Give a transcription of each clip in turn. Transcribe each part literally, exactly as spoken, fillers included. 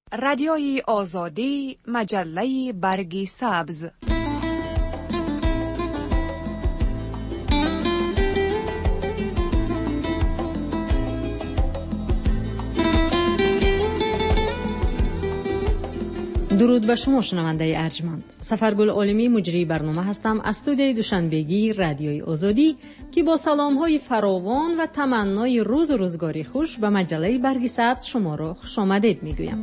رادیوی آزادی، مجله برگ سبز. درود به شما شنونده ارجمند. سفرگل عالمی مجری برنامه هستم از استودیوی دوشنبگی رادیوی آزادی که با سلام‌های فراوان و تمنای روز و روزگاری خوش به مجله برگ سبز شما را خوش آمدید میگویم.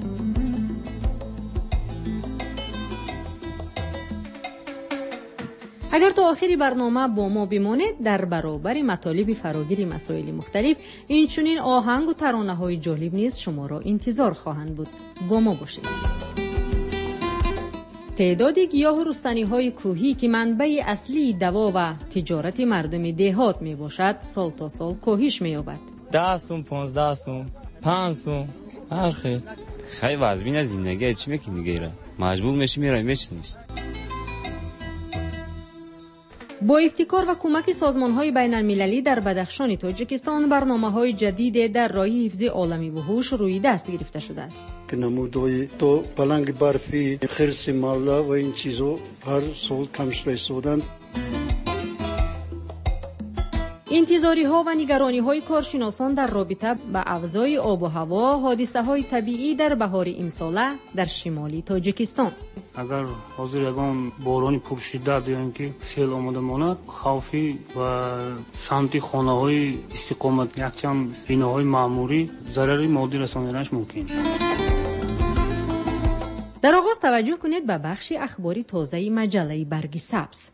اگر تا آخری برنامه با ما بمانید در برابر مطالب فراگیر مسائل مختلف این چنین آهنگ و ترانه‌های جالب نیز شما را انتظار خواهند بود. با ما باشید. تعداد گیاه رستنی‌های کوهی که منبع اصلی دوا و تجارت مردم دهات می باشد سال تا سال کاهش می یابد. ده سوم، پانزده سوم، پنج سوم، هر خیلی خیلی وزبین از زندگی چی میکنی دیگه؟ مجبور میشی میرای میشنیش. با ابتکار و کمک سازمان‌های بین‌المللی در بدخشان تاجیکستان برنامه‌های جدید در راه حفظ عالمی وحوش روی دست گرفته شده است. که نمودهای تو پلنگ برفی، خرس مالا و این چیزو هر سال کم شدند. انتظاری‌ها و نگرانی‌های کارشناسان در رابطه با افزای آب و هوا، حادثه‌های طبیعی در بهار امساله در شمالی تاجیکستان. اگر حاضر یگان بارانی پرشدت یا اینکه سیل آمده ماند، خوفی و سمت خانه‌های استقامت یکچند بناهای معموری ضرری مادی رساندنش ممکن. در آغاز توجه کنید به بخش اخباری تازه مجله برگ سبز.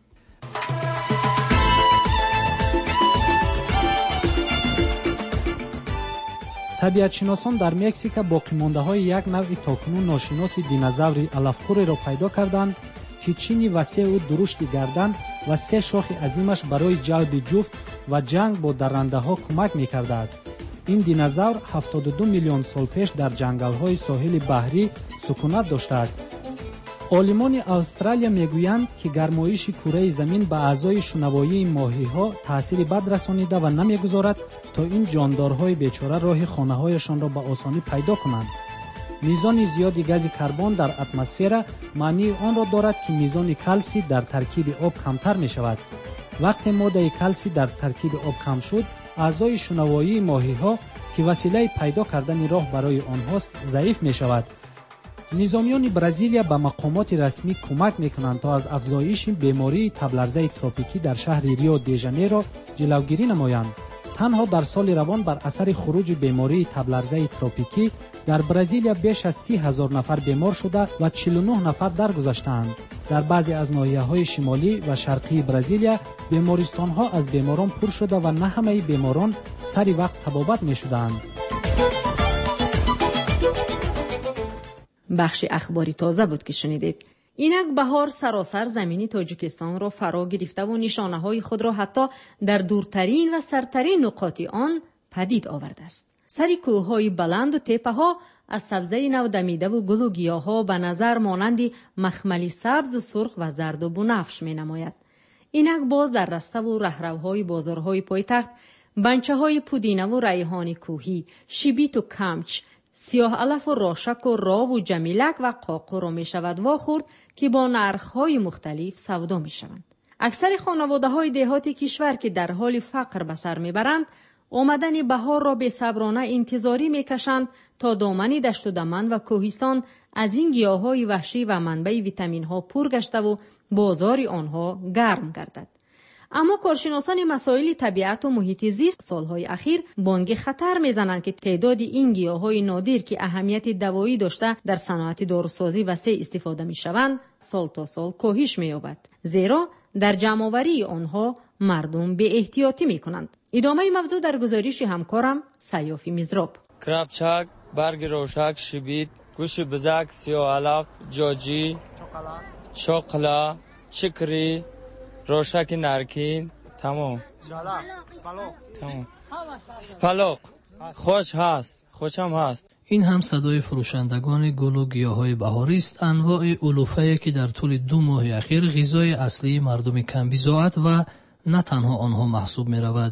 طبیعت شناسان در مکزیک باقی مانده های یک نوع تاکنون ناشناس دینозاوری علفخور را پیدا کردند که چینی وسیع و درشت گردن و سه شاخ عظیمش برای جلب جفت و جنگ با درنده ها کمک می کرده است. این دینозاور هفتاد و دو میلیون سال پیش در جنگل های ساحل بحری سکونت داشته است. عالمان استرالیا میگویند که گرمایش کره زمین به اعضای شنوایی ماهی ها تاثیر بد رسانیده و نمیگذارد تا این جاندارهای بیچاره راه خانه هایشان را به آسانی پیدا کنند. میزان زیادی گاز کربن در اتمسفر معنی آن را دارد که میزان کلسی در ترکیب آب کمتر می شود. وقتی ماده کلسی در ترکیب آب کم شد، اعضای شنوایی ماهی ها که وسیله پیدا کردن راه برای آنهاست ضعیف می شود. نظامیان برزیلیا به مقامات رسمی کمک میکنند تا از افزایش بیماری تبلرزه تروپیکی در شهر ریو دی ژانیرو جلوگیری نمایند. تنها در سال روان بر اثر خروج بیماری تبلرزه تروپیکی در برزیلیا بیش از سی هزار نفر بیمار شده و چهل و نه نفر درگذشتند. در بعضی از ناحیه‌های شمالی و شرقی برزیلیا بیمارستان‌ها از بیماران پر شده و نه همه بیماران سری وقت طبابت می‌شدند. بخش اخباری تازه بود که شنیدید. اینک بهار سراسر زمینی تاجیکستان را فرا گرفته و نشانه‌های خود را حتی در دورترین و سرترین نقاط آن پدید آورده است. سری کوه‌های بلند و تپه‌ها از سبزه نو دمیده و گل و گیاه‌ها به نظر مانند مخملی سبز و سرخ و زرد و بنفش می‌نماید. اینک باز در رسته و رهروهای بازارهای پایتخت بنچه‌های پودینه و ریحان کوهی، شیبیت و کمچ، سیاه علف و راشک و راو و جمیلک و قاقو را می شود واخورد که با نرخ‌های مختلف سودا می شوند. اکثر خانواده‌های دهاتی کشور که در حال فقر به سر می برند، آمدن بهار را به صبرانه انتظاری می کشند تا دامن دشت و دمن و کوهستان از این گیاه‌های وحشی و منبع ویتامین‌ها پر گشته و بازار آنها گرم گردد. اما کارشناسان مسائل طبیعت و محیط زیست سالهای اخیر بانگ خطر میزنند که تعداد این گیاه‌های نادر که اهمیت دوایی داشته در صنعت داروسازی وسیع استفاده می‌شوند سال تا سال کاهش می‌یابد، زیرا در جمع‌آوری آنها مردم به احتیاطی می‌کنند. ادامه موضوع در گزارش همکارم سیافی میزراب. کرپچک، برگ روشک، شیبیت، گوش بزک، سیاه علف، جاجی، چاقلا، چکری، روشک نرکین، تمام تمام سپالق خوش هست، خوشم هست. این هم صدای فروشندگان گل و گیاهای بهاری است، انواع علوفه‌ای که در طول دو ماه اخیر غذای اصلی مردم کم بضاعت و نه تنها آنها محسوب می رود.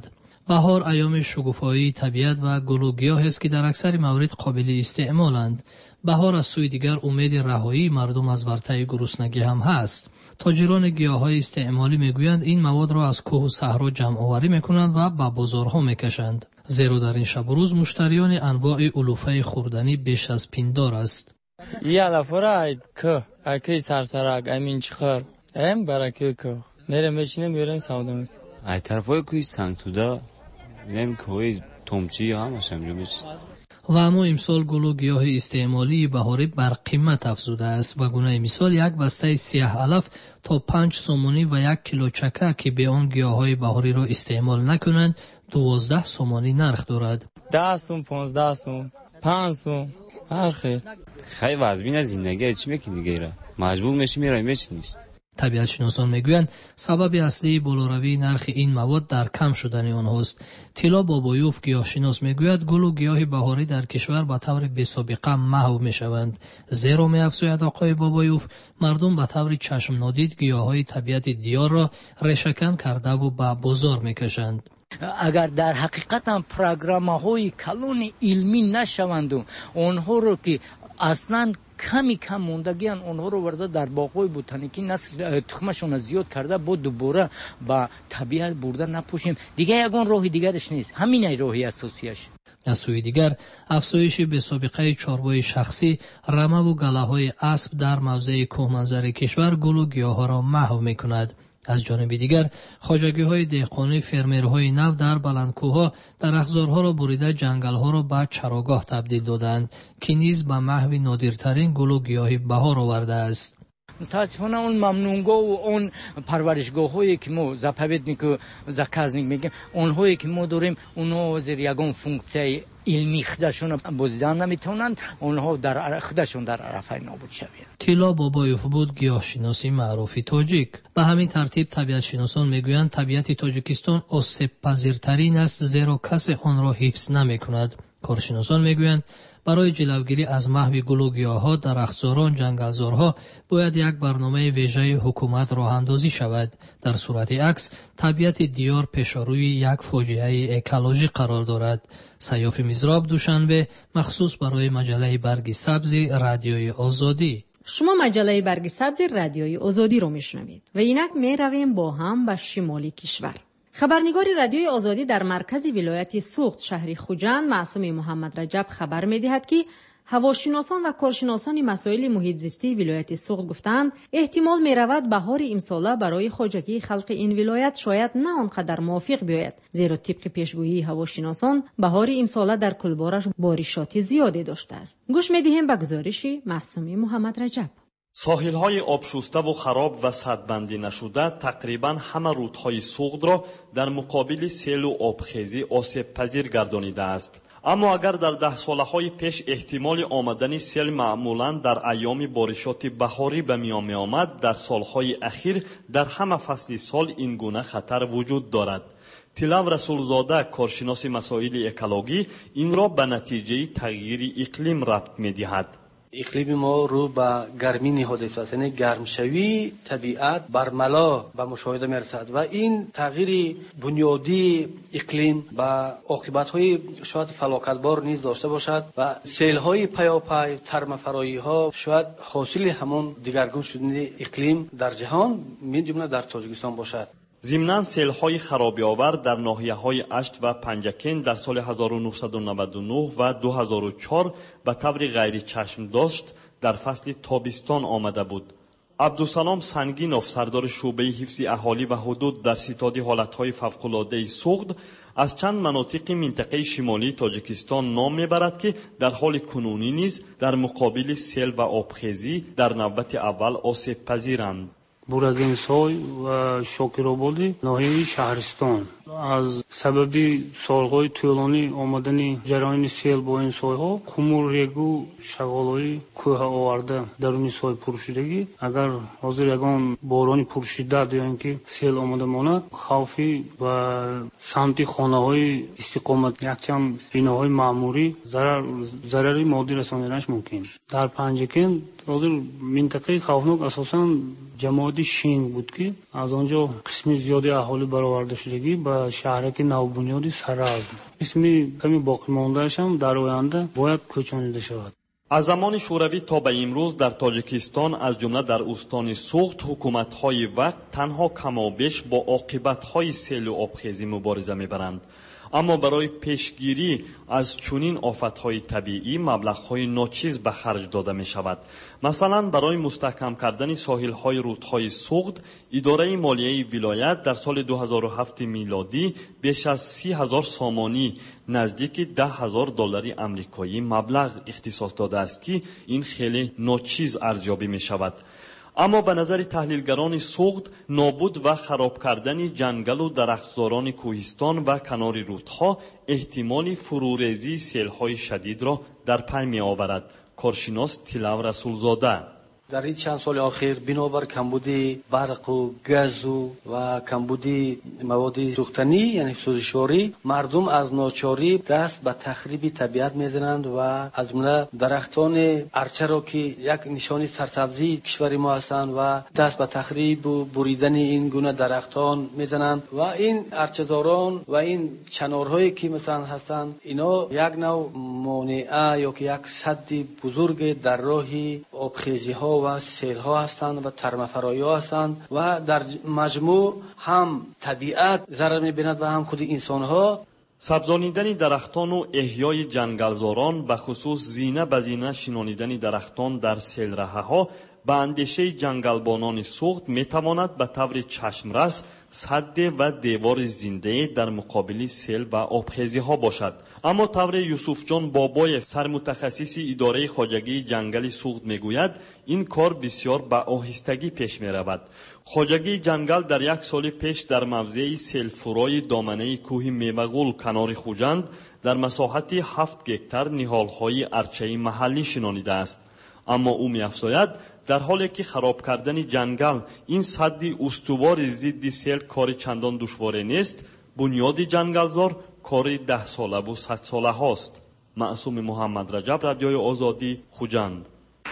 بهار ایام شگوفایی طبیعت و گل و گیاه است که در اکثر موارد قابل استعمالند. بهار از سوی دیگر امید رهایی مردم از ورطه گرسنگی هم هست. تاجران گیاهای استعمالی میگویند این مواد را از کوه و صحرا جمع آوری میکنند و به بازارها میکشند. زیرا در این شب و روز مشتریان انواع علوفه خوردنی بیش از پیندار است. یا لفرای که اکی سرسرک امین چخر ام برای که میرم بچینم میرم سودا میکنم. ای طرفای کوی سنگتودا نمی کوی تومچی همش همجا بشه. و اما امسال گل و گیاه استعمالی بهاری بر قیمت افزوده است. و گونه مثال یک بسته سیاه علف تا پنج سومانی و یک کیلو چکه که به آن گیاهای بهاری را استعمال نکنند دوازده سومانی نرخ دارد. ده سوم، پانزده سوم، پنج سوم، هر خیر. خیلی وزبین از زندگی چی میکنی دیگه؟ مجبور میشی میرای میچ نیست. طبیعت شناسان میگویند سبب اصلی بالاروی نرخ این مواد در کم شدن آنهاست. طلا بابایوف گیاهشناس میگوید گل و گیاه بهاری در کشور به طور بی‌سابقه محو میشوند. زیرا میافزاید آقای بابایوف مردم به طور چشم نادید گیاهای طبیعت دیار را ریشه‌کن کرده و به بازار میکشند. اگر در حقیقت هم پروگرام‌های کلون علمی نشوند و آنها رو که اصلاً کمی کم موندگیان اونها رو ورده در باغ‌های بوتانیکی نسل تخمشون زیاد کرده با دوباره با طبیعت برده نپوشیم دیگه یگان راه دیگرش نیست. همین راهی اساسیش. از سوی دیگر افزایش به سابقه چاروای شخصی رمه و گله های اسب در موضع کوهمنظر کشور گل و گیاها را محو میکند. از جانب دیگر خواجگی های دهقانی فرمرهای نو در بلندکوها در اخزارها را بریده جنگلها را به چراگاه تبدیل دادند که نیز به محو نادرترین گل و گیاه بهار آورده است. متاسفانه اون ممنونگاه و اون پرورشگاه هایی که ما زپویدنیک و زکازنیک میگیم اونهایی که ما داریم اونها زیر یگان فونکسیای علمی خودشون بازدیدن نمیتونند اونها در خودشون در عرفه نابود شوند. طلا بابایوف بود گیاهشناسی معروفی تاجیک. به همین ترتیب طبیعت شناسان میگویند طبیعت تاجیکستان آسیب پذیرترین است زیرا کسی آن را حفظ نمیکند. کارشناسان میگویند برای جلوگیری از محو گل و گیاه‌ها در اخزاران جنگلزارها باید یک برنامه ویژه حکومت راه اندازی شود. در صورت عکس طبیعت دیار پیشروی یک فاجعه اکولوژی قرار دارد. سیاف میزراب دوشنبه مخصوص برای مجله برگ سبز رادیوی آزادی. شما مجله برگ سبز رادیوی آزادی رو میشنوید و اینک می رویم با هم به شمالی کشور. خبرنگار رادیوی آزادی در مرکز ولایت سوخت شهر خوجند معصوم محمد رجب خبر می‌دهد که هواشناسان و کارشناسان مسائل محیط زیستی ولایت سوخت گفتند احتمال می‌رود بهار امسال برای خواجگی خلق این ولایت شاید نه آنقدر موافق بیاید زیرا طبق پیشگویی هواشناسان بهار امسال در کلبارش بارشات زیادی داشته است. گوش می‌دهیم به گزارش معصوم محمد رجب. ساحل‌های آبشسته و خراب و سدبندی نشده تقریباً همه رودهای سوخت را در مقابل سیل و آبخیزی آسیب پذیر گردانیده است. اما اگر در ده سالهای پیش احتمال آمدن سیل معمولاً در ایام بارشات بهاری به میان می آمد، در سالهای اخیر در همه فصل سال این گونه خطر وجود دارد. طلاب رسولزاده کارشناس مسائل اکولوژی این را به نتیجه تغییر اقلیم ربط می دهد. اقلیم ما رو به گرمی نهاده است، یعنی گرمشوی طبیعت برملا به مشاهده میرسد و این تغییر بنیادی اقلیم به عاقبت‌های شاید فلاکتبار نیز داشته باشد و سیل‌های پیاپی ترمفرایی‌ها شاید حاصل همون دیگرگون شدن اقلیم در جهان من جمله در تاجیکستان باشد. ضمناً سیل‌های خرابی‌آور در ناحیه‌های اشت و پنجکین در سال هزار و نهصد و نود و نه و دو هزار و چهار به طور غیر چشم داشت در فصل تابستان آمده بود. عبدالسلام سنگینوف سردار شعبه حفظ اهالی و حدود در ستاد حالت‌های فوق‌العاده سوخت از چند مناطق منطقه شمالی تاجیکستان نام میبرد که در حال کنونی نیز در مقابل سیل و آبخیزی در نوبت اول آسیب پذیرند. بورگنسوی و شاکرآبادی ناحیه شهرستان از سبب سالهای طولانی آمدن جریان سیل با این سایها خمور ریگو شغالای کوه آورده درون سای پرشیدگی اگر حاضر یگان بارانی پرشیده دیدن که سیل آمده ماند خوفی و سمت خانه های استقامت یکچند بیناهای معموری ضرر ضرری مادی رساندنش ممکن. در پنجکین حاضر منطقه خوفناک اساساً جماعت شینگ بود که از آنجا قسمی زیادی اهالی برآورده شدگی به شهرک نوبنیادی سراز اسمی کمی باقی ماندهش هم در آینده باید کوچانیده شود. از زمان شوروی تا به امروز در تاجیکستان از جمله در استان سوخت حکومت‌های وقت تنها کمابیش با عاقبت‌های سیل و آبخیزی مبارزه می‌برند. اما برای پیشگیری از چنین آفت‌های طبیعی مبلغ‌های ناچیز به خرج داده می‌شود. مثلا برای مستحکم کردن ساحل‌های رودهای سوخت، اداره مالیه ولایت در سال دو هزار و هفت میلادی بیش از سی هزار سامانی نزدیک ده هزار دلار آمریکایی مبلغ اختصاص داده است که این خیلی ناچیز ارزیابی می‌شود. اما به نظر تحلیلگران سوخت، نابود و خراب کردن جنگل و درختزاران کوهستان و کنار رودها احتمال فروریزی سیل‌های شدید را در پی می‌آورد. کارشناس تیلاو رسولزاده: در این چند سال اخیر بنابر کمبودی برق و گاز و کمبودی مواد سوختنی یعنی سوزشواری، مردم از ناچاری دست به تخریب طبیعت میزنند و از جمله درختان ارچه را که یک نشانی سرسبزی کشور ما هستند و دست به تخریب و بریدن این گونه درختان میزنند و این ارچه‌زاران و این چنارهایی که مثلا هستند اینا یک نوع مانعه یا که یک سد بزرگ در راه آبخیزی ها و سیل ها هستند و ترمفرایی ها هستند و در مجموع هم طبیعت ضرر می‌بیند و هم خود انسان ها. سبزانیدن درختان و احیای جنگلزاران به خصوص زینه به زینه شنانیدن درختان در سیل راه ها به اندیشه جنگلبانان سوخت میتواند به طور چشمرس سد و دیوار زنده در مقابل سیل و آبخیزی ها باشد. اما طور یوسف جان بابای سرمتخصص اداره خواجگی جنگل سوخت میگوید این کار بسیار با آهستگی پیش می رود. خواجگی جنگل در یک سال پیش در موضع سیل فرای دامنه کوه میوه‌گل کنار خوجند در مساحت هفت هکتار نهالهای ارچه‌ای محلی شنانیده است. اما او می‌افزاید در حالی که خراب کردن جنگل این سد استوار ضد سیل کار چندان دشواری نیست، بنیاد جنگلزار کار ده ساله و صد ساله هاست. معصوم محمد رجب، رادیوی آزادی، خوجند.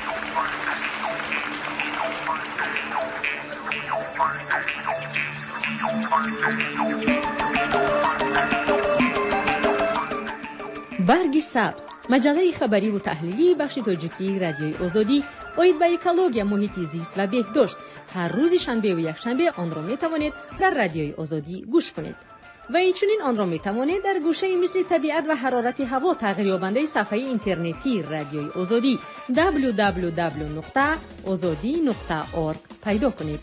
برگ سبز، مجله خبری و تحلیلی بخش تاجیکی رادیوی آزادی اوید به اکولوژی، محیط زیست و بهداشت. هر روز شنبه و یک شنبه آن را می توانید در رادیوی آزادی گوش کنید و اینچنین آن را می توانید در گوشه مثل طبیعت و حرارت هوا تغییر یابنده صفحه اینترنتی رادیوی آزادی دبلیو دبلیو دبلیو نقطه آزادی نقطه اورگ پیدا کنید.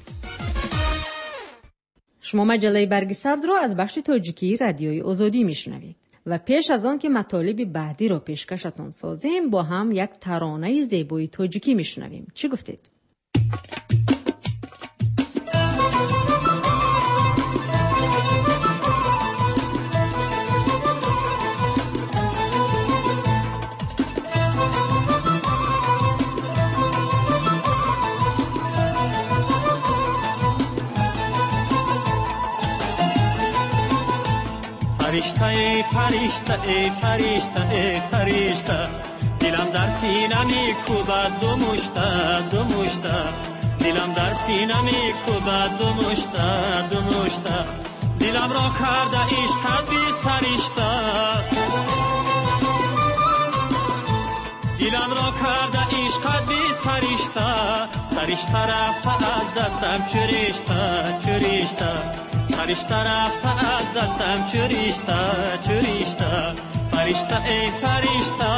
شما مجله برگ سبز را از بخش تاجیکی رادیوی آزادی میشنوید و پیش از آن که مطالب بعدی را پیشکشتان سازیم با هم یک ترانه زیبای تاجیکی میشنویم. چی گفتید؟ فرشته ای فرشته ای فرشته ای فرشته دلم در سینه می کوبد دو مشته دو مشته دلم در سینه می کوبد دو مشته دو مشته دلم را کرده عشقت بی سرشته دلم را کرده عشقت بی سرشته سرشته رفته از دستم چریشته چریشته فرشته رفته از دستم چریشته چریشته فرشته ای فرشته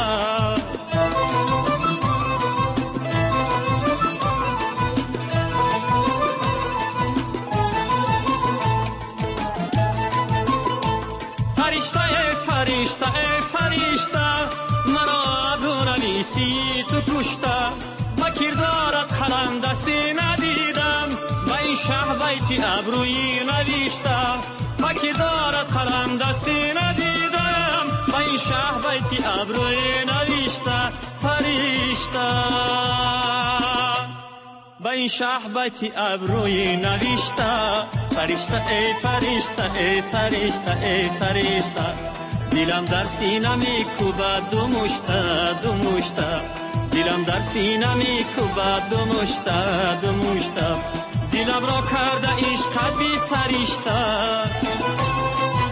فرشته ای فرشته ای فرشته مرا بنویسی تو کشته با کردارت خلم دستی ندیدم با این شه بیتی ابرویی نوشته با کردارت خلم دستی ندیدم با این شه بیتی ابرویی نوشته فرشته با این شه بیتی ابرویی نوشته فرشته ای فرشته ای فرشته ای فرشته دلم در سینه می کوبد دو مشته دو مشته دلم در سینه می کوبد دو مشته دو مشته دلم را کرده عشقت بی سرشته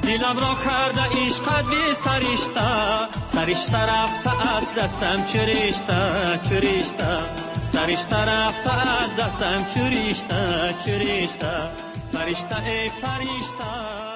دلم را کرده عشقت بی سرشته سرشته رفته از دستم چرشته چرشته سرشته رفته از دستم چرشته چرشته فرشته ای فرشته.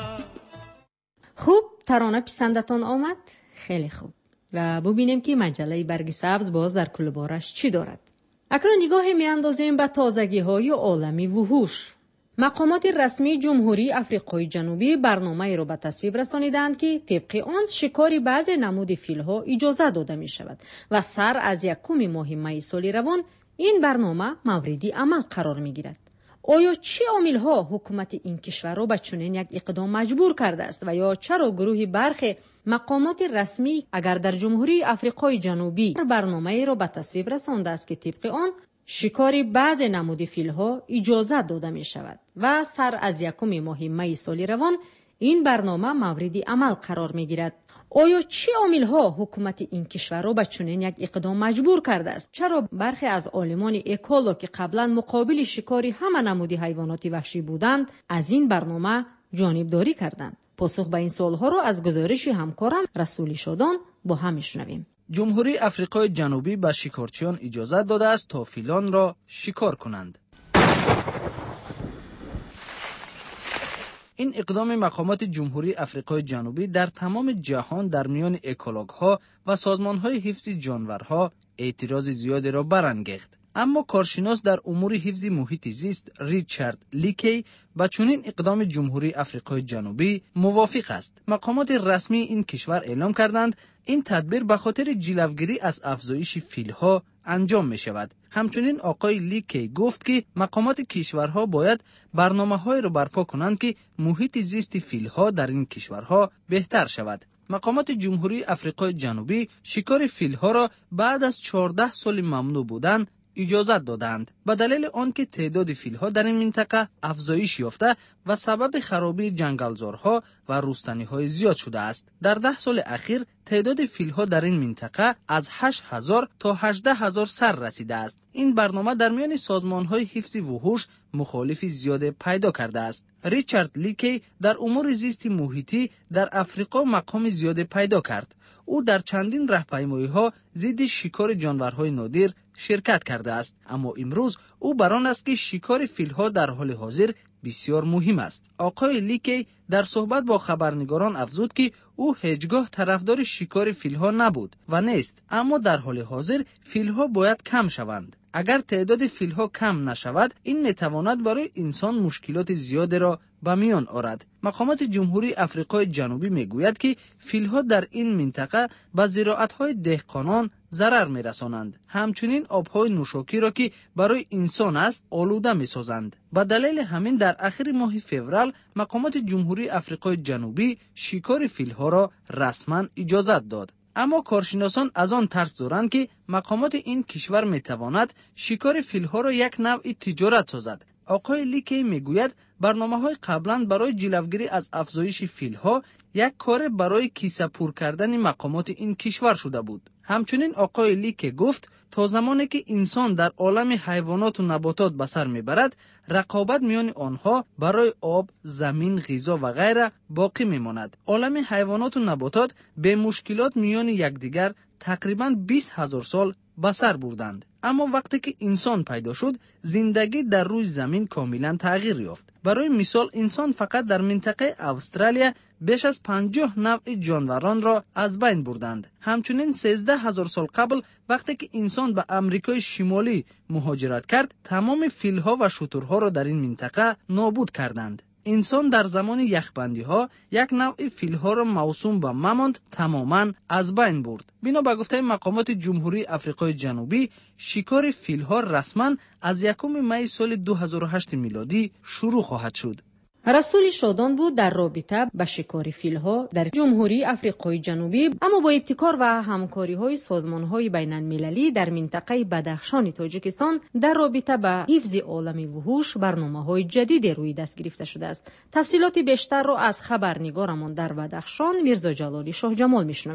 خوب، ترانه پسندتان آمد؟ خیلی خوب. و ببینیم که مجله برگ سبز باز در کل بارش چی دارد. اکنون نگاهی میاندازیم به تازگی های عالمی وحوش. مقامات رسمی جمهوری آفریقای جنوبی برنامه‌ای را به تصویب رسانیدند که طبق آن شکار بعضی نمود فیل‌ها اجازه داده می شود و سر از یکم ماه می سال روان این برنامه موردی عمل قرار می گیرد. آیا چه عامل‌ها حکومت این کشور را به چنین یک اقدام مجبور کرده است و یا چرا گروهی برخی مقامات رسمی اگر در جمهوری آفریقای جنوبی برنامه‌ای را به تصویب رسانده است که طبق آن شکار بعض نمود فیل‌ها اجازه داده می شود و سر از یکم ماه می سال روان این برنامه مورد عمل قرار می گیرد. آیا چه عامل‌ها حکومت این کشور را به چنین یک اقدام مجبور کرده است؟ چرا برخی از عالمان اکولوژی که قبلا مقابل شکار همه نمود حیوانات وحشی بودند از این برنامه جانبداری کردند؟ پاسخ به این سوال‌ها را از گزارش همکارم رسولی شادان با هم میشنویم. جمهوری آفریقای جنوبی به شکارچیان اجازه داده است تا فیلان را شکار کنند. این اقدام مقامات جمهوری آفریقای جنوبی در تمام جهان در میان اکولوژها و سازمان‌های حفظ جانورها اعتراض زیادی را برانگیخت. اما کارشناس در امور حفظ محیط زیست ریچارد لیکی با چنین اقدام جمهوری آفریقای جنوبی موافق است. مقامات رسمی این کشور اعلام کردند این تدبیر به خاطر جلوگیری از افزایش فیل‌ها انجام می شود. همچنین آقای لیکی گفت که مقامات کشورها باید برنامه‌های را برپا کنند که محیط زیست فیل‌ها در این کشورها بهتر شود. مقامات جمهوری آفریقای جنوبی شکار فیل‌ها را بعد از چهارده سال ممنوع بودن اجازه دادند به دلیل آنکه تعداد فیل‌ها در این منطقه افزایش یافته و سبب خرابی جنگلزارها و رستنی‌های زیاد شده است. در ده سال اخیر تعداد فیل‌ها در این منطقه از هشت هزار تا هجده هزار سر رسیده است. این برنامه در میان سازمان‌های حفظ وحوش مخالفی زیاد پیدا کرده است. ریچارد لیکی در امور زیست محیطی در افریقا مقام زیاد پیدا کرد. او در چندین راهپیمایی‌ها ضد شکار جانورهای نادر شرکت کرده است، اما امروز او بران است که شکار فیل‌ها در حال حاضر بسیار مهم است. آقای لیکی در صحبت با خبرنگاران افزود که او هیچگاه طرفدار شکار فیل‌ها نبود و نیست، اما در حال حاضر فیل‌ها باید کم شوند. اگر تعداد فیل‌ها کم نشود، این میتواند برای انسان مشکلات زیادی را به میان آورد. مقامات جمهوری آفریقای جنوبی میگوید که فیل‌ها در این منطقه به زراعت‌های دهقانان ضرر می‌رسانند. همچنین آب‌های نوشاکی را که برای انسان است آلوده می‌سازند. به دلیل همین در آخر ماه فوریه مقامات جمهوری آفریقای جنوبی شکار فیل‌ها را رسما اجازه داد. اما کارشناسان از آن ترس دارند که مقامات این کشور میتواند شکار فیل‌ها را یک نوع تجارت سازد. آقای لیکی میگوید برنامه‌های قبلا برای جلوگیری از افزایش فیل‌ها یک کار برای کیسه پر کردن مقامات این کشور شده بود. همچنین آقای لیکی گفت تا زمانی که انسان در عالم حیوانات و نباتات به سر میبرد، رقابت میان آنها برای آب، زمین، غذا و غیره باقی میماند. عالم حیوانات و نباتات به مشکلات میان یکدیگر تقریباً بیست هزار سال به سر بردند. اما وقتی که انسان پیدا شد، زندگی در روی زمین کاملا تغییر یافت. برای مثال انسان فقط در منطقه استرالیا بیش از پنجاه نوع جانوران را از بین بردند. همچنین سیزده هزار سال قبل وقتی که انسان به امریکای شمالی مهاجرت کرد، تمام فیل‌ها و شترها را در این منطقه نابود کردند. انسان در زمان یخبندی ها یک نوع فیل ها را موسوم به مماند تماما از بین برد. بنا به گفته مقامات جمهوری آفریقای جنوبی، شکار فیل ها رسما از یکم می سال دو هزار و هشت میلادی شروع خواهد شد. رسول شادان بود در رابطه با شکار فیل‌ها در جمهوری آفریقای جنوبی، اما با ابتکار و همکاری‌های سازمان‌های بین‌المللی در منطقه بدخشان تاجیکستان در رابطه با حفظ عالم وحوش برنامه‌های جدید روی دست گرفته شده است. تفصیلات بیشتر را از خبرنگارمان در بدخشان میرزا جلالی شاه جمال میشنویم.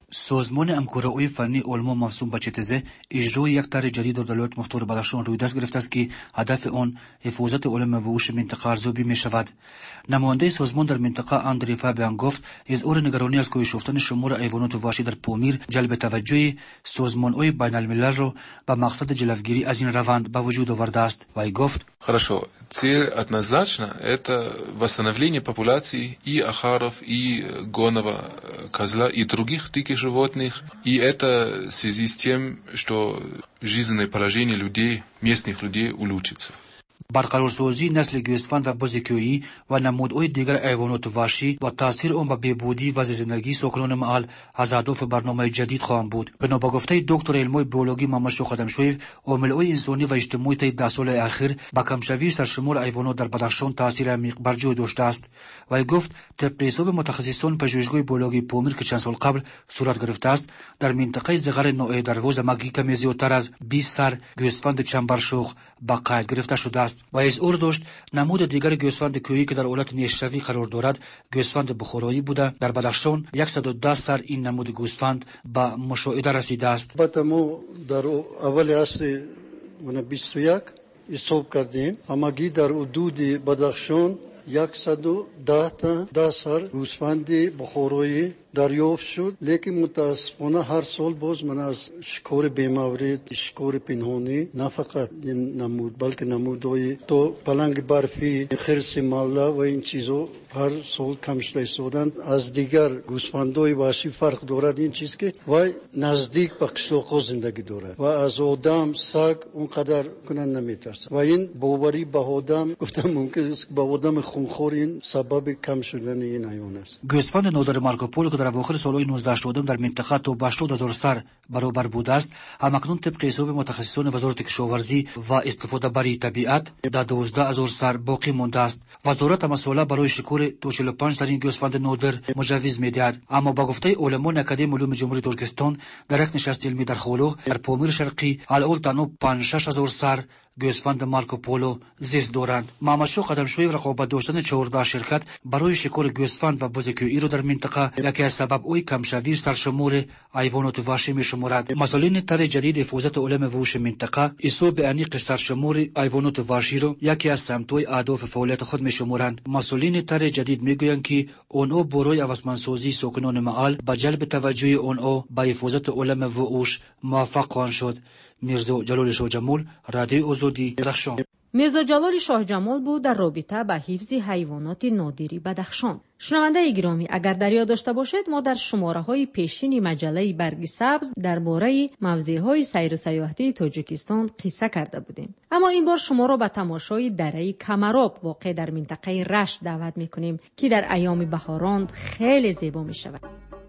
سازمان همکاری فنی علما موسوم به چتزه اجرای یک طرح جدید در ولایت مختار بدخشان روی دست گرفته است که هدف آن حفاظت علما و هوش منطقه ارزیابی می شود. نماینده سازمان در منطقه اندری فابیان گفت اظهار نگرانی از کاهش یافتن شمار حیوانات وحشی در پامیر جلب توجه سازمان‌های بین الملل را به مقصد جلوگیری از این روند به وجود آورده است. و گفت Хорошо, цель однозначно это восстановление популяций и ахаров, и гонного козла, и других диких животных. И это в связи с тем, что жизненное положение людей, местных людей улучшится. برقرارسازی نسل گوسفند و بزکویی و نمودهای دیگر حیوانات وحشی و تاثیر آن به بهبودی وضع زندگی ساکنان محل از اهداف برنامه جدید خواهند بود. بنا به گفته دکتر علمی بیولوژی محمد شو خدمشویف، عامل‌های انسانی و اجتماعی طی ده سال اخیر به کمشوی سرشمار حیوانات در بدخشان تاثیر عمیق بر جای داشته است. و گفت طبق حساب متخصصان پژوهشگاه بیولوژی پامیر که چند سال قبل صورت گرفته است، در منطقه زغر نوع دروازه مگی کمی زیادتر از بیست سر گوسفند چنبرشاخ به قید گرفته شده است. و اظهار داشت نمود دیگر گوسفند کوهی که در حالت نیشروی قرار دارد گوسفند بخارایی بوده. در بدخشان صد و ده سر این نمود گوسفند به مشاهده رسیده است. ما در اول عصر من بیست و یک حساب کردیم، همگی در حدود بدخشان صد و ده تا ده سر گوسفند بخارایی دریافت شد. لیکن متاسفانه هر سال باز من از شکار بیمورد، شکار پنهانی نه فقط این نمود بلکه نمودهای تو پلنگ برفی، خرس مالا و این چیزو هر سال کم شده سودند. از دیگر گوسفندهای وحشی فرق دارد این چیز که وای نزدیک به قشلاق‌ها زندگی دارد و از آدم سگ اونقدر کنن نمیترسد و این باوری به آدم گفتم ممکن است به آدم خونخوار این سبب کم شدن این حیوان است. گوسفند نودار مارکوپولو در اواخر سالهای نوزده هشتاد در منطقه تا به هشتاد هزار سر برابر بوده است، همکنون طبق حساب متخصصان وزارت کشاورزی و استفاده برای طبیعت در دوازده هزار سر باقی مانده است. وزارت مسئله برای شکار تا چهل و پنج سر این گوسفند نودار مجوز می‌دهد. اما با گفته علمان اکادمی علوم جمهوری ترکستان در یک نشست علمی در خولوخ در پامیر شرقی الان تنها پنج شش هزار سر گوسفند مارکوپولو زیست دارند. محمد شو خدمشوی رقابت داشتن چهارده شرکت برای شکار گوسفند و بزکویی را در منطقه یکی از سبب‌های کمشوی سرشمار حیوانات وحشی می‌شمارد. مسئولین طرح جدید حفاظت علم و هوش منطقه حساب انیق سرشمار حیوانات وحشی را یکی از سمت‌های اهداف فعالیت خود می‌شمارند. مسئولین طرح جدید می‌گویند که آنها برای هوسمندسازی ساکنان محل به جلب توجه آنها به حفاظت علم و هوش موفق خواهند شد. میرزا جلال شاه جمال، رادیو آزادی، بدخشان. میرزا جلال شاه جمال بود در رابطه با حفظ حیوانات نادری بدخشان. شنونده گرامی، اگر در یاد داشته باشید ما در شماره های پیشین مجله برگ سبز درباره موضع های سیر و سیاحتی تاجیکستان قصه کرده بودیم. اما این بار شما را به تماشای دره کمراب واقع در منطقه رشت دعوت میکنیم که در ایام بهاران خیلی زیبا می شود.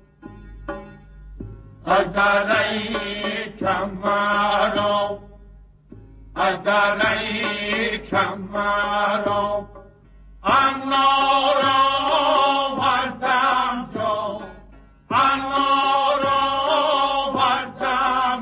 از دره کمراب، از دره کمراب انار آوردم جو، انار آوردم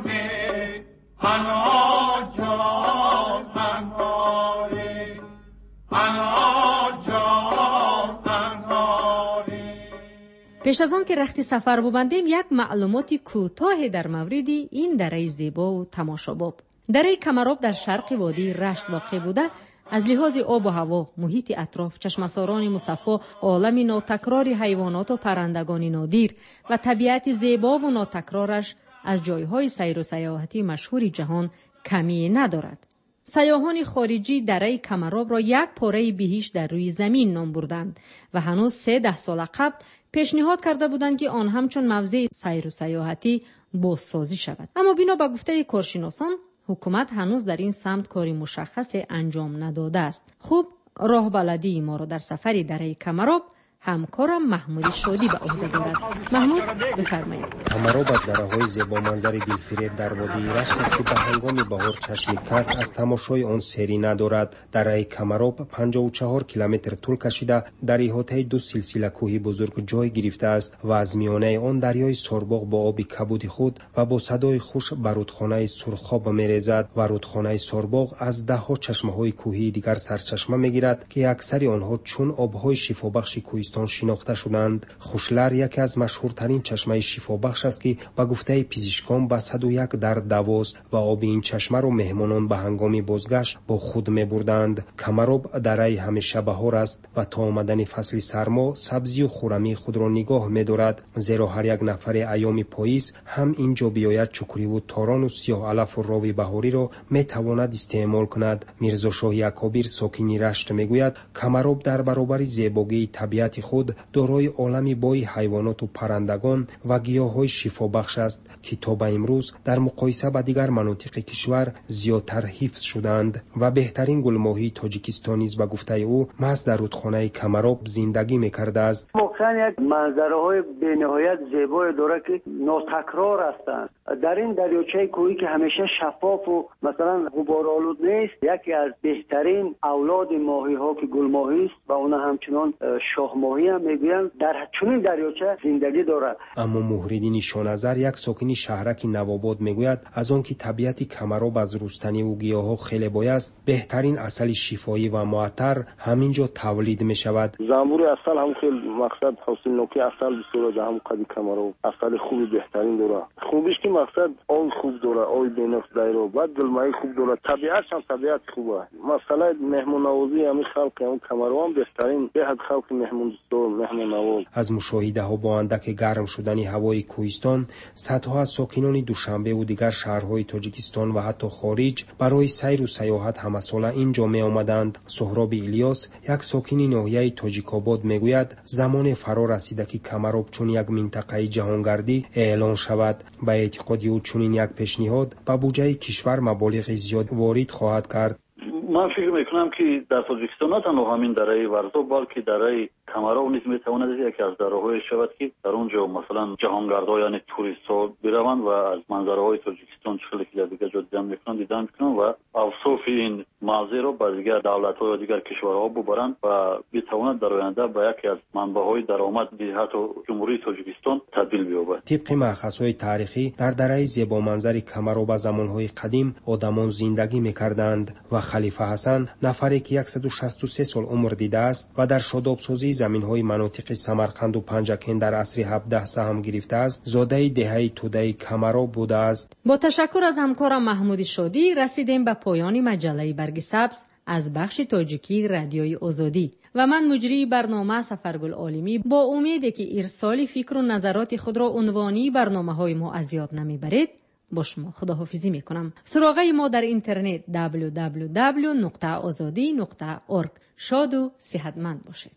انار جان، اناری انار جان، اناری. پیش از آن که رخت سفر ببندیم یک معلوماتی کوتاه در مورد این دره زیبا و تماشاباب. دره کمراب در شرق وادی رشت واقع بوده. از لحاظ آب و هوا، محیط اطراف، چشمساران مصفا، عالم ناتکرار حیوانات و پرندگان نادر و طبیعت زیبا و ناتکرارش از جایهای سیر و سیاحتی مشهور جهان کمی ندارد. سیاحان خارجی دره کمراب را یک پاره بهشت در روی زمین نام بردند و هنوز سه ده سال قبل پیشنهاد کرده بودند که آن همچون موضع سیر و سیاحتی بازسازی شود. اما بنا به گفته کارشناسان حکومت هنوز در این سمت کاری مشخص انجام نداده است. خوب راه بلدی ما را در سفری دره کمراب همکارم محمود شادی به عهده دارد. محمود بفرمایید. کمراب از دره‌های زیبا منظر دلفریب در وادی رشت است که به هنگام بهار چشم کس از تماشای آن سری ندارد. دره کمراب پنجاه و چهار کیلومتر طول کشیده در احاطه دو سلسله کوه بزرگ جای گرفته است و از میانه آن دریای سرباغ با آب کبود خود و با صدای خوش به رودخانه سرخاب می‌ریزد و رودخانه سرباغ از ده‌ها چشمه‌های کوهی دیگر سرچشمه می‌گیرد که اکثر آنها چون آب‌های شفابخش کوهستان تاجیکستان شناخته شدند. خوشلر یکی از مشهورترین چشمه شفابخش است که به گفته پزشکان به صد و یک در دواست و آب این چشمه را مهمانان به هنگام بازگشت با خود می بردند. کمراب درای همیشه بهار است و تا آمدن فصل سرما سبزی و خورمی خود را نگاه می دارد، زیرا هر یک نفر ایام پاییز هم اینجا بیاید چکری و تاران و سیاه علف و راوی بهاری را می تواند استعمال کند. میرزا شاه یکابیر ساکنی رشت می گوید کمراب در برابر زیبایی طبیعت خود دارای عالمی بای حیوانات و پرندگان و گیاهای شفابخش است که تا به امروز در مقایسه با دیگر مناطق کشور زیادتر حفظ شدند و بهترین گلماهی تاجیکستان نیز به گفته او محض در رودخانه کمراب زندگی می‌کرده است. واقعا یک منظره‌های بی‌نهایت زیبای داره که ناتکرار هستند. در این دریاچه کوهی که همیشه شفاف و مثلا غبارآلود نیست، یکی از بهترین اولاد ماهی‌ها که گلماهی است و اون همچنان شاه ماهی هم میگویند در چنین دریاچه زندگی دارد. اما مهردین شانظر یک ساکن شهرک نوآباد میگوید از آن که طبیعت کمراب از رستنی و گیاها خیلی بای است، بهترین عسل شفایی و معطر همینجا تولید می شود. زنبور عسل هم خیلی مقصد حاصل نوکی عسل بسیار هم قدی کمراب عسل خوبی بهترین داره. خوبیش که مقصد آی خوب داره، آی بینفت داره، بعد گلماهی خوب داره، طبیعتش هم طبیعت خوبه. مثلا مهمون نوازی همین خلق هم کمراب هم بهترین به حد خلق مهمون دوست مهمون نواز. از مشاهده ها با اندک گرم شدن هوای کوهستان، صدها از ساکنان دوشنبه و دیگر شهرهای تاجیکستان و حتی خارج برای سیر و سیاحت همساله اینجا می آمدند. سهراب الیاس یک ساکن ناحیه تاجیک‌آباد میگوید زمان فرا رسیده که کمراب چون یک منطقه جهانگردی اعلان شود. به اعتقاد او چنین یک پیشنهاد به بودجه کشور مبالغ زیاد وارد خواهد کرد. من فکر میکنم که در تاجیکستان نه تنها همین دره ورزو بلکه دره کمراب نیز میتواند یکی از دره‌های شود که در اونجا مثلا جهانگردها یعنی توریست‌ها بروند و از منظره‌های تاجیکستان چه که در دیگر جا دیدن میکنن دیدن میکنن و اوصاف این موضوع را به دیگر دولت‌ها یا دیگر کشورها ببرند و بتواند در آینده به یکی از منبع‌های درآمد حتی جمهوری تاجیکستان تبدیل بیابد. طبق مأخذهای تاریخی در دره زیبا منظر کمراب از زمانهای قدیم آدمان زندگی میکردند و خلیفه حسن نفری که صد و شصت و سه سال عمر دیده است و در شادابسازی زمین‌های مناطق سمرقند و پنجکن در عصر هفده سهم گرفته است، زاده دهه توده کمراب بوده است. با تشکر از همکارم محمود شادی رسیدیم به پایان مجله برگ سبز از بخش تاجیکی رادیوی آزادی و من مجری برنامه سفرگل عالمی با امیدی که ارسال فکر و نظرات خود را عنوانی برنامه‌های ما از یاد نمیبرید با شما خداحافظی میکنم. سراغه ما در اینترنت دبلیو دبلیو دبلیو نقطه آزادی نقطه اورگ. شاد و صحتمند باشید.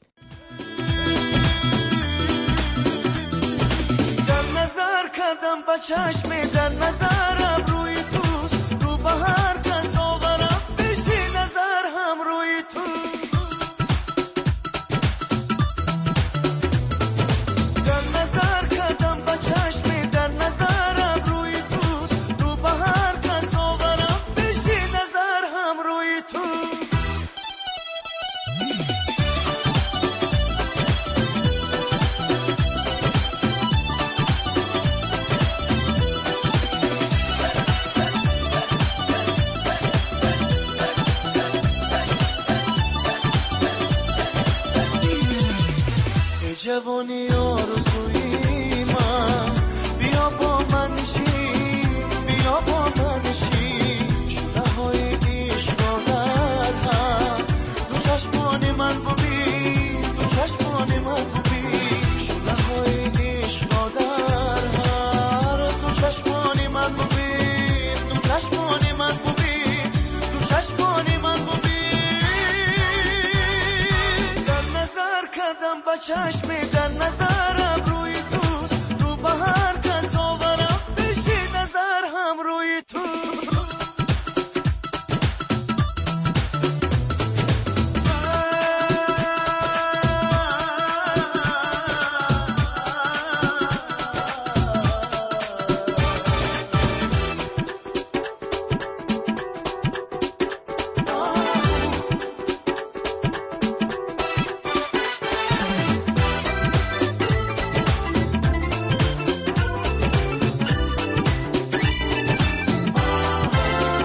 در نظر کردم با چشم در نظرم روی توست، رو به هر کس آورم بشی نظر هم روی تو. در نظر کردم با چشم در نظرم روی توست، رو به هر کس آورم بشی نظر هم روی تو. جوانی آرزوی من بیا با من نشین، بیا با من نشین، شونه های عشق را در هم دو چشمان من ببین، دو چشمان من ببین، شونه های عشق را در هم دو چشمان من ببین، دو چشمان من ببین، دو چشمان من ببین. نظر کردم با چشم در نظرم روی توست، رو به هر کس آورم بشی نظر هم روی تو.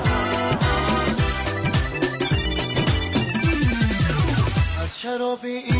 شراب